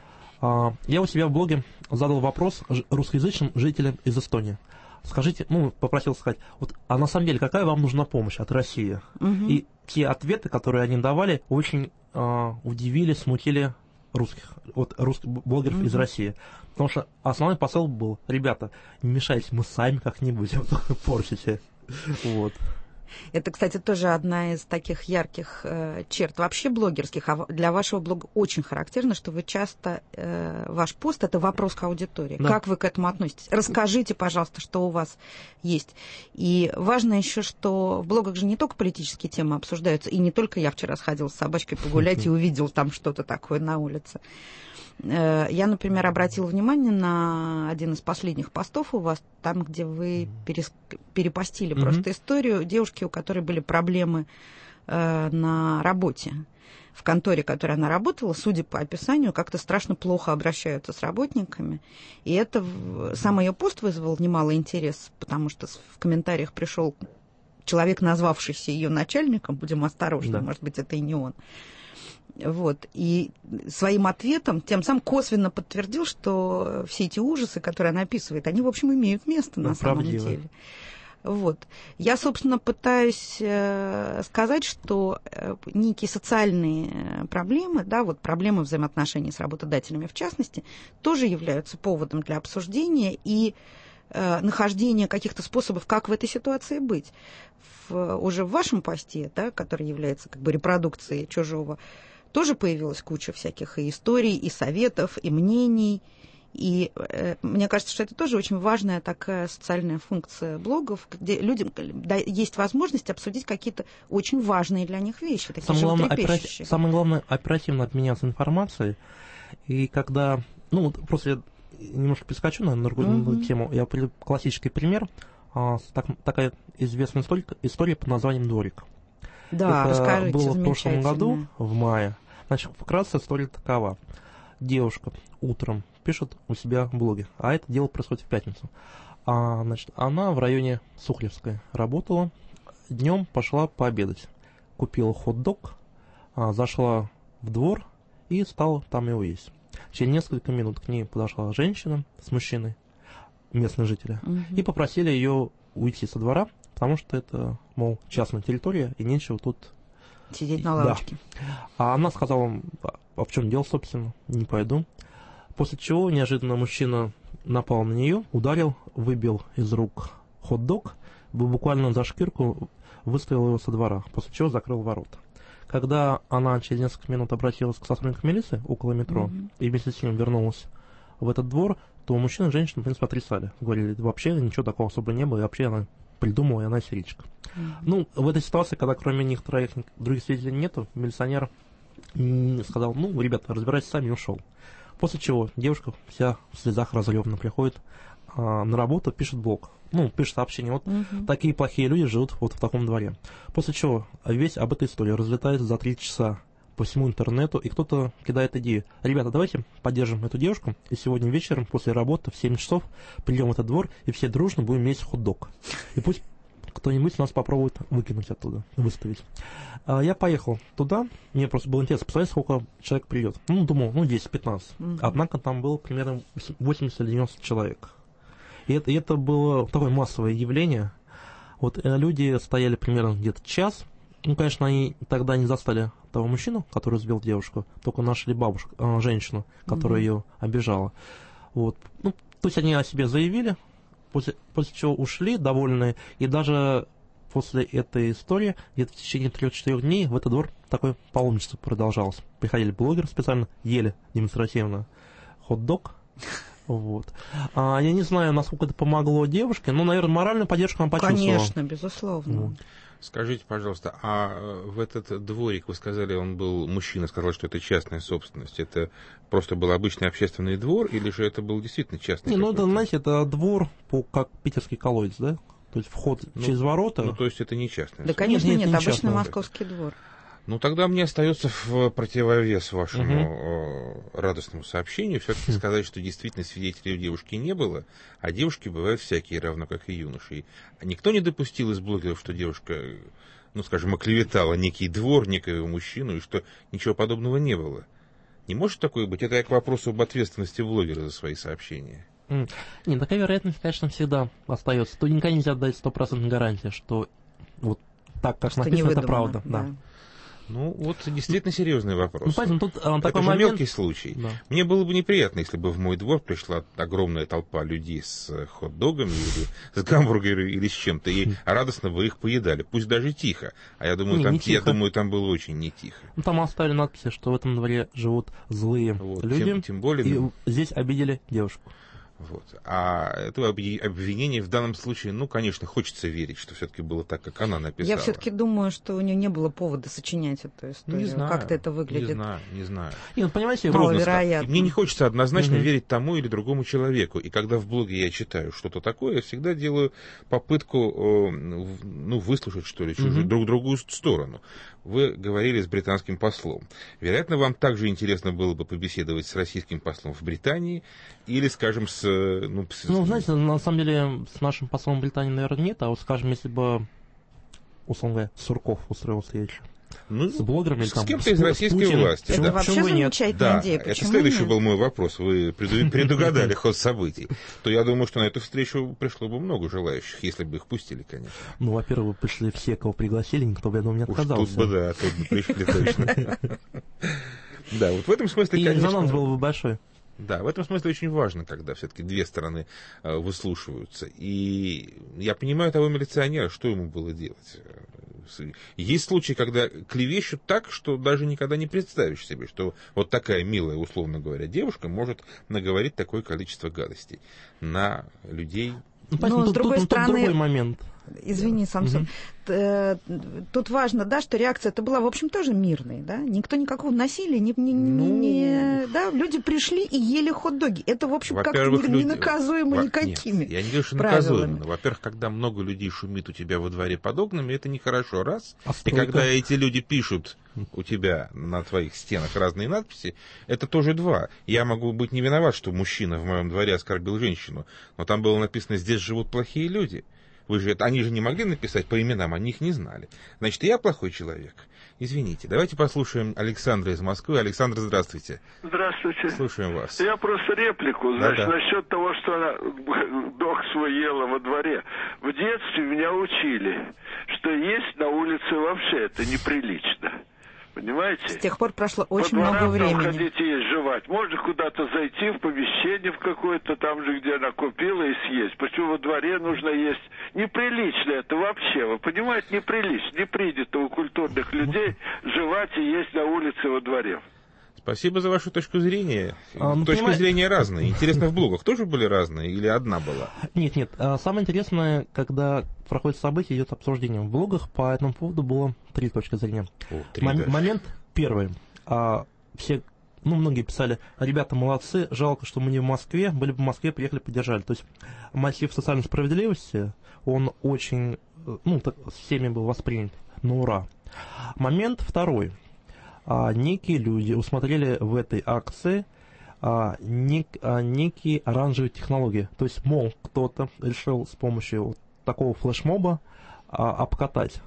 я у себя в блоге задал вопрос русскоязычным жителям из Эстонии. Скажите, ну, попросил сказать, вот, а на самом деле какая вам нужна помощь от России? Угу. И те ответы, которые они давали, очень э, удивили, смутили русских, вот, русских блогеров угу. из России. Потому что основной посыл был, ребята, не мешайте, мы сами как-нибудь портите. Вот. Это, кстати, тоже одна из таких ярких э, черт вообще блогерских. А для вашего блога очень характерно, что вы часто, э, ваш пост – это вопрос к аудитории. Да. Как вы к этому относитесь? Расскажите, пожалуйста, что у вас есть. И важно еще, что в блогах же не только политические темы обсуждаются, и не только я вчера сходила с собачкой погулять и увидела там что-то такое на улице. Я, например, обратила внимание на один из последних постов у вас, там, где вы перес... перепостили mm-hmm. просто историю девушки, у которой были проблемы э, на работе. В конторе, в которой она работала, судя по описанию, как-то страшно плохо обращаются с работниками. И это сам ее пост вызвал немало интерес, потому что в комментариях пришел человек, назвавшийся ее начальником, будем осторожны, да. может быть, это и не он. Вот. И своим ответом тем самым косвенно подтвердил, что все эти ужасы, которые она описывает, они, в общем, имеют место на самом деле. Вот. Я, собственно, пытаюсь сказать, что некие социальные проблемы, да, вот проблемы взаимоотношений с работодателями в частности, тоже являются поводом для обсуждения и нахождения каких-то способов, как в этой ситуации быть. В, уже в вашем посте, да, который является как бы репродукцией чужого, тоже появилась куча всяких и историй, и советов, и мнений. И э, мне кажется, что это тоже очень важная такая социальная функция блогов, где людям да, есть возможность обсудить какие-то очень важные для них вещи, такие самое главное, оператив, самое главное, оперативно обменяться информацией. И когда, ну, просто я немножко перескочу на другую mm-hmm. тему, я приведу классический пример. а, так, такая известная история, история под названием «Дворик». Да, это расскажите, было в прошлом году, в мае. Значит, вкратце история такова. Девушка утром пишет у себя в блоге, а это дело происходит в пятницу. А, значит, она в районе Сухаревской работала, днем пошла пообедать. Купила хот-дог, а, зашла в двор и стала там его есть. Через несколько минут к ней подошла женщина с мужчиной, местные жители, угу. и попросили ее уйти со двора, потому что это, мол, частная территория, и нечего тут сидеть на лавочке. Да. А она сказала, а в чем дело, собственно, не пойду. После чего неожиданно мужчина напал на нее, ударил, выбил из рук хот-дог, буквально за шкирку выставил его со двора, после чего закрыл ворота. Когда она через несколько минут обратилась к сотрудникам милиции около метро, mm-hmm. и вместе с ним вернулась в этот двор, то мужчина и женщина, в принципе, отрицали. Говорили, вообще ничего такого особо не было, и вообще она придумала, и она истеричка. Mm-hmm. Ну, в этой ситуации, когда кроме них троих других свидетелей нету, милиционер сказал, ну, ребята, разбирайтесь сами, и ушел. После чего девушка вся в слезах разрёвана приходит а, на работу, пишет блог. Ну, пишет сообщение, вот uh-huh. такие плохие люди живут вот в таком дворе. После чего весь об этой истории разлетается за три часа по всему интернету, и кто-то кидает идею. Ребята, давайте поддержим эту девушку, и сегодня вечером после работы в семь часов придем в этот двор, и все дружно будем есть хот-дог. И пусть кто-нибудь нас попробует выкинуть оттуда, выставить. А, я поехал туда, мне просто было интересно посмотреть, сколько человек придет. Ну, думал, ну, десять-пятнадцать. Uh-huh. Однако там было примерно восемьдесят или девяносто человек. И это, и это было такое массовое явление. Вот э, люди стояли примерно где-то час. Ну, конечно, они тогда не застали того мужчину, который сбил девушку, только нашли бабушку, э, женщину, которая uh-huh. ее обижала. Вот. Ну, то есть они о себе заявили, после, после чего ушли довольные, и даже после этой истории где-то в течение трех-четырех дней в этот двор такое паломничество продолжалось. Приходили блогеры специально, ели демонстративно хот-дог. Вот. А, я не знаю, насколько это помогло девушке, но, наверное, моральную поддержку она почувствовала. Конечно, безусловно. Вот. Скажите, пожалуйста, а в этот дворик, вы сказали, он был, мужчина сказал, что это частная собственность, это просто был обычный общественный двор, или же это был действительно частный? Не, ну, это, знаете, это двор, по, как питерский колодец, да? То есть вход ну, через ворота. Ну, то есть это не частный? Да, конечно, нет, нет, обычный частный. Московский двор. Ну, тогда мне остается в противовес вашему угу. радостному сообщению все-таки сказать, что действительно свидетелей у девушки не было, а девушки бывают всякие, равно как и юноши. А никто не допустил из блогеров, что девушка, ну, скажем, оклеветала некий двор, некого мужчину, и что ничего подобного не было. Не может такое быть? Это я к вопросу об ответственности блогера за свои сообщения. Нет, такая вероятность, конечно, всегда остается. Тут никогда нельзя дать стопроцентной гарантии, что вот так, как что написано, это правда. Да. Да. Ну, вот действительно серьезный вопрос. Ну, поэтому тут а, такой это же момент... мелкий случай. Да. Мне было бы неприятно, если бы в мой двор пришла огромная толпа людей с хот-догами или с гамбургерами или с чем-то, и радостно бы их поедали. Пусть даже тихо. А я думаю, не, там, не я думаю, там было очень не тихо. Ну, там оставили надписи, что в этом дворе живут злые вот, люди, тем, тем более, и ну... здесь обидели девушку. Вот. А это обвинение в данном случае, ну, конечно, хочется верить, что все-таки было так, как она написала. Я все-таки думаю, что у нее не было повода сочинять эту историю. Не знаю, как-то это выглядит. Не знаю, не знаю. И, ну, понимаете, маловероятно. Мне не хочется однозначно угу. верить тому или другому человеку. И когда в блоге я читаю что-то такое, я всегда делаю попытку, ну, выслушать, что ли, чужую, угу. друг другую сторону. Вы говорили с британским послом. Вероятно, вам также интересно было бы побеседовать с российским послом в Британии или, скажем, с... Ну, с... ну знаете, на самом деле, с нашим послом в Британии, наверное, нет, а вот, скажем, если бы, условно говоря, Сурков устроил встречу ну, с блогерами... С, там, с кем-то из российской Путин, власти. Это да. вообще замечательная да, идея. Почему это следующий нет? был мой вопрос. Вы предугадали ход событий. То я думаю, что на эту встречу пришло бы много желающих, если бы их пустили, конечно. Ну, во-первых, пришли все, кого пригласили, никто бы, я думаю, не отказался. Уж тут бы, да, тут бы пришли точно. Да, вот в этом смысле, конечно... И резонанс был бы большой. Да, в этом смысле очень важно, когда все-таки две стороны э, выслушиваются. И я понимаю того милиционера, что ему было делать. Есть случаи, когда клевещут так, что даже никогда не представишь себе, что вот такая милая, условно говоря, девушка может наговорить такое количество гадостей на людей. Ну, поэтому, но, тут, с другой тут, стороны, тут другой момент. Извини, Самсон. Угу. Тут важно, да, что реакция это была, в общем, тоже мирной, да? Никто никакого насилия, не, не, ну... не, да? Люди пришли и ели хот-доги. Это, в общем, как-то не, люди... не наказуемо Во... никакими Нет, я не говорю, что наказуемо. Во-первых, когда много людей шумит у тебя во дворе под окнами, это нехорошо, раз. А и когда эти люди пишут у тебя на твоих стенах разные надписи, это тоже два. Я могу быть не виноват, что мужчина в моем дворе оскорбил женщину, но там было написано «здесь живут плохие люди». Вы же, они же не могли написать по именам, они их не знали. Значит, я плохой человек. Извините. Давайте послушаем Александра из Москвы. Александр, здравствуйте. Здравствуйте. Слушаем вас. Я просто реплику, значит, Да-да. насчет того, что она дог свой ела во дворе. В детстве меня учили, что есть на улице вообще это неприлично. Понимаете? С тех пор прошло очень По много времени. ходить и есть жевать. Можно куда-то зайти в помещение в какое-то, там же, где она купила, и съесть. Почему во дворе нужно есть? Неприлично это вообще. Вы понимаете, неприлично. Не принято у культурных людей жевать и есть на улице во дворе. Спасибо за вашу точку зрения. А, ну, Точки понимаете... зрения разные. Интересно, в блогах тоже были разные или одна была? Нет, нет. Самое интересное, когда проходит событие, идет обсуждение. В блогах по этому поводу было три точки зрения. О, три, Мом- да. Момент первый. А, все, ну, многие писали, ребята молодцы, жалко, что мы не в Москве, были бы в Москве, приехали, поддержали. То есть мотив социальной справедливости, он очень, ну, так, всеми был воспринят на ура. Момент второй. А, некие люди усмотрели в этой акции а, нек, а, некие оранжевые технологии. То есть, мол, кто-то решил с помощью вот такого флешмоба а, обкатать.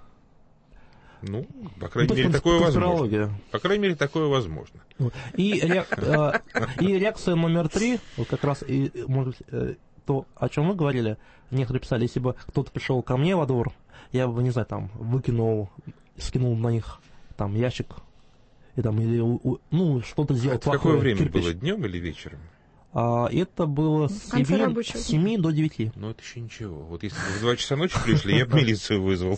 Ну, по крайней мере, такое возможно. По крайней мере, такое возможно. И, ре, а, и реакция номер три, вот как раз и, может быть, то, о чем вы говорили, некоторые писали, если бы кто-то пришел ко мне во двор, я бы, не знаю, там, выкинул, скинул на них там ящик, и там, или, ну, что-то сделал плохое. В какое время кирпич. Было, днем или вечером? А, это было с семи до девяти. Ну, это еще ничего. Вот если бы в два часа ночи пришли, я бы милицию вызвал.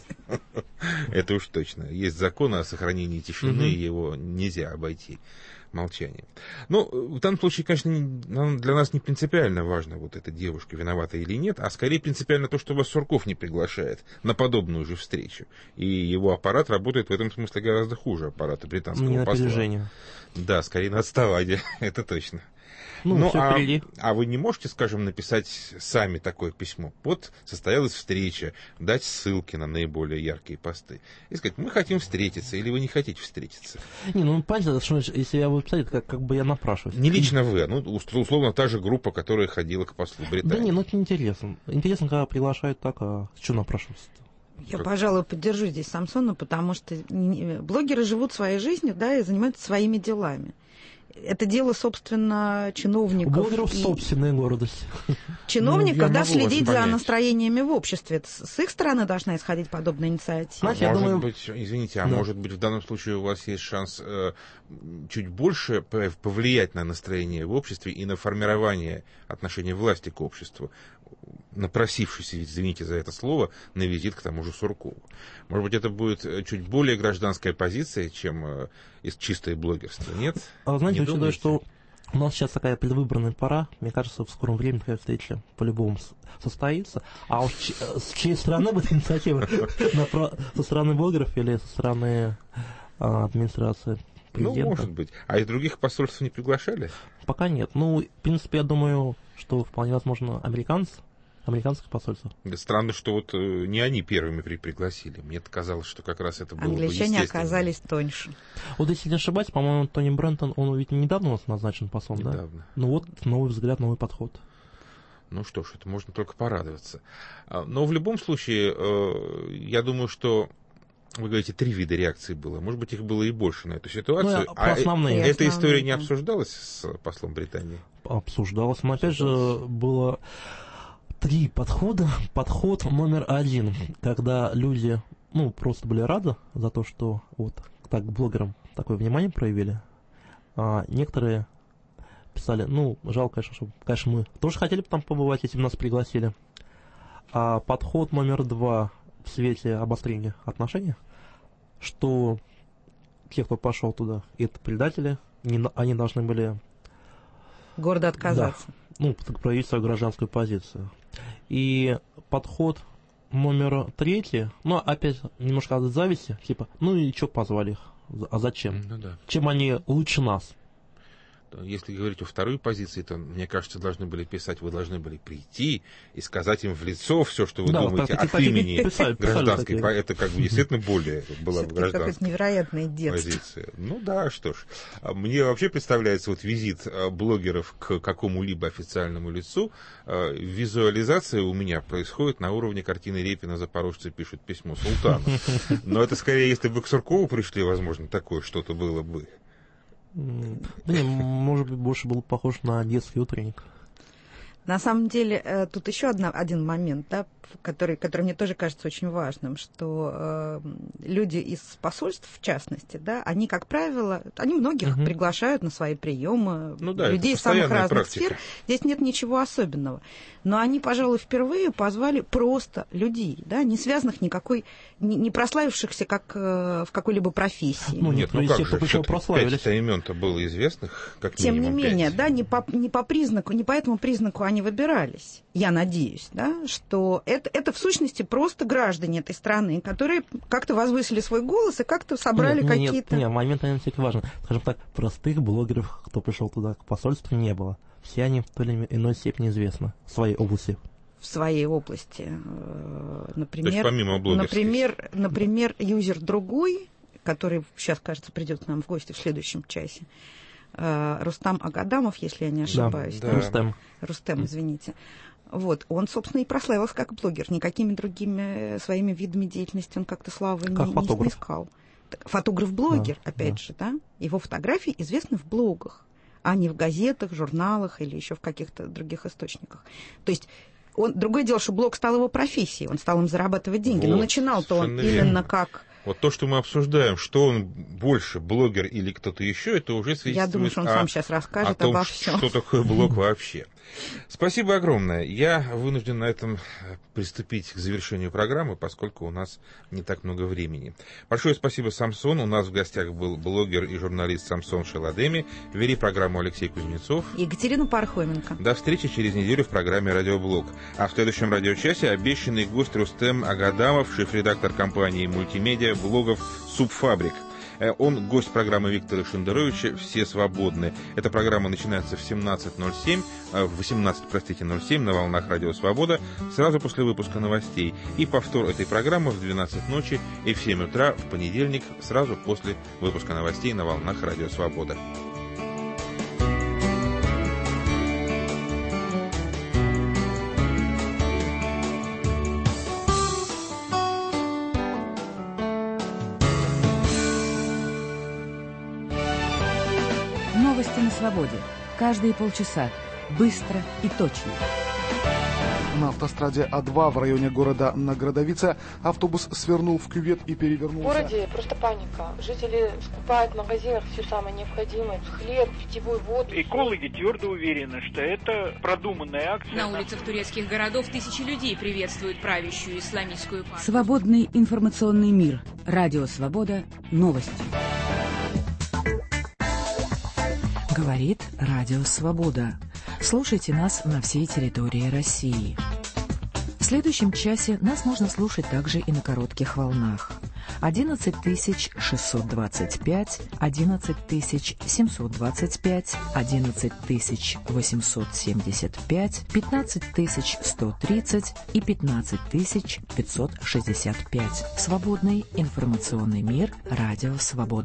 Это уж точно. Есть закон о сохранении тишины, его нельзя обойти молчанием. Ну, в данном случае, конечно, для нас не принципиально важно, вот эта девушка виновата или нет, а скорее принципиально то, что вас Сурков не приглашает на подобную же встречу. И его аппарат работает в этом смысле гораздо хуже аппарата британского не посла. На опережение. Да, скорее на отставание, это точно. Ну, ну а, а вы не можете, скажем, написать сами такое письмо? Вот состоялась встреча, дать ссылки на наиболее яркие посты. И сказать, мы хотим встретиться, или вы не хотите встретиться? Не, ну, понятно, что если я буду писать, как, как бы я напрашиваюсь. Не лично вы, ну, условно, та же группа, которая ходила к послу Британии. Да не, ну, это неинтересно. Интересно, когда приглашают так, а что напрашиваться-то? Я, пожалуй, поддержу здесь Самсона, потому что блогеры живут своей жизнью, да, и занимаются своими делами. Это дело, собственно, чиновников. У блогеров и... собственная гордость. Чиновников, ну, да, следить за настроениями в обществе. С их стороны должна исходить подобная инициатива. Знаете, может думаю... быть, извините, а да. может быть, в данном случае у вас есть шанс э, чуть больше повлиять на настроение в обществе и на формирование отношения власти к обществу, напросившись, извините за это слово, на визит к тому же Суркову. Может быть, это будет чуть более гражданская позиция, чем э, из чистое блогерство, нет? А, знаете, не учитывая, что у нас сейчас такая предвыборная пора, мне кажется, в скором времени такая встреча по-любому состоится. А уж с чьей стороны будет инициатива? Со стороны блогеров или со стороны администрации президента? Ну, может быть. А из других посольств не приглашали? Пока нет. Ну, в принципе, я думаю, что вполне возможно американцы. Американское посольство. Странно, что вот э, не они первыми при пригласили. Мне казалось, что как раз это было бы естественно. Англичане оказались тоньше. Вот если не ошибаюсь, по-моему, Тони Брентон, он ведь недавно у нас назначен послом, да? Недавно. Ну вот, новый взгляд, новый подход. Ну что ж, это можно только порадоваться. Но в любом случае, э, я думаю, что вы говорите, три вида реакций было. Может быть, их было и больше на эту ситуацию. Ну, а основные. Эта история не обсуждалась с послом Британии? Обсуждалась. Но опять же, было... Три подхода. Подход номер один, когда люди, ну, просто были рады за то, что вот так блогерам такое внимание проявили. А некоторые писали, ну, жалко, конечно, что, конечно, мы тоже хотели бы там побывать, если бы нас пригласили. А подход номер два в свете обострения отношений, что те, кто пошел туда, это предатели, они должны были... Гордо отказаться. Да, ну, проявить свою гражданскую позицию. И подход номер третий, но опять немножко от зависти, типа, ну и что позвали их, а зачем? Ну, да. Чем они лучше нас? Если говорить о второй позиции, то, мне кажется, должны были писать, вы должны были прийти и сказать им в лицо все, что вы да, думаете от имени писали, гражданской. Писали это как бы действительно более была бы гражданская невероятное детство. Позиция. Ну да, что ж. Мне вообще представляется вот визит блогеров к какому-либо официальному лицу. Визуализация у меня происходит на уровне картины Репина «Запорожцы пишут письмо султану». Но это скорее, если бы к Суркову пришли, возможно, такое что-то было бы. Да не, может быть, больше был похож на детский утренник. На самом деле, тут еще одна, один момент, да, который, который мне тоже кажется очень важным, что э, люди из посольств, в частности, да, они, как правило, они многих угу. приглашают на свои приемы, ну, да, людей из самых разных практика. Сфер. Здесь нет ничего особенного. Но они, пожалуй, впервые позвали просто людей, да, не связанных никакой, не, не прославившихся как э, в какой-либо профессии. Ну нет, ну, ну как же, пять имен-то было известных, как Тем минимум не менее, пять. да, не по, не по признаку, не по этому признаку они выбирались. Я надеюсь, да, что это, это в сущности просто граждане этой страны, которые как-то возвысили свой голос и как-то собрали нет, какие-то... Нет, нет, момент, наверное, все-таки важен. Скажем так, простых блогеров, кто пришел туда к посольству, не было. Все они в той или иной степени известны в своей области. В своей области. Например, то есть помимо блогерских. Например, например, юзер другой, который сейчас, кажется, придет к нам в гости в следующем часе, Рустам Агадамов, если я не ошибаюсь. Да, да. Рустем. Рустем, извините. Вот, он, собственно, и прославился как блогер. Никакими другими своими видами деятельности он как-то славы как не, не снискал. Фотограф-блогер, да, опять да. же, да. Его фотографии известны в блогах, а не в газетах, журналах или еще в каких-то других источниках. То есть он, другое дело, что блог стал его профессией, он стал им зарабатывать деньги. Вот, но начинал-то он верно. Именно как... Вот то, что мы обсуждаем, что он больше, блогер или кто-то еще, это уже свидетельствует Я думаю, что он о, сам сейчас расскажет о том, обо всем. Что такое блог вообще. Спасибо огромное. Я вынужден на этом приступить к завершению программы, поскольку у нас не так много времени. Большое спасибо, Самсон. У нас в гостях был блогер и журналист Самсон Шаладеми. Вели программу Алексей Кузнецов. Екатерина Пархоменко. До встречи через неделю в программе «Радиоблог». А в следующем радиочасе обещанный гость Рустем Агадамов, шеф-редактор компании мультимедиа блогов «Субфабрик». Он гость программы Виктора Шендеровича «Все свободны». Эта программа начинается в семнадцать ноль семь, в восемнадцать, простите, ноль семь на волнах Радио Свобода, сразу после выпуска новостей. И повтор этой программы в двенадцать ночи и в семь утра в понедельник, сразу после выпуска новостей на волнах Радио Свобода. Новости на свободе. Каждые полчаса. Быстро и точно. На автостраде А два в районе города Наградовица автобус свернул в кювет и перевернулся. В городе просто паника. Жители скупают в магазинах все самое необходимое. Хлеб, питьевую воду. Экологи твердо уверены, что это продуманная акция. На улицах турецких городов тысячи людей приветствуют правящую исламистскую партию. Свободный информационный мир. Радио Свобода. Новости. Говорит Радио Свобода. Слушайте нас на всей территории России. В следующем часе нас можно слушать также и на коротких волнах. одиннадцать тысяч шестьсот двадцать пять, одиннадцать тысяч семьсот двадцать пять, одиннадцать тысяч восемьсот семьдесят пять, пятнадцать тысяч сто тридцать и пятнадцать тысяч пятьсот шестьдесят пять. Свободный информационный мир. Радио Свобода.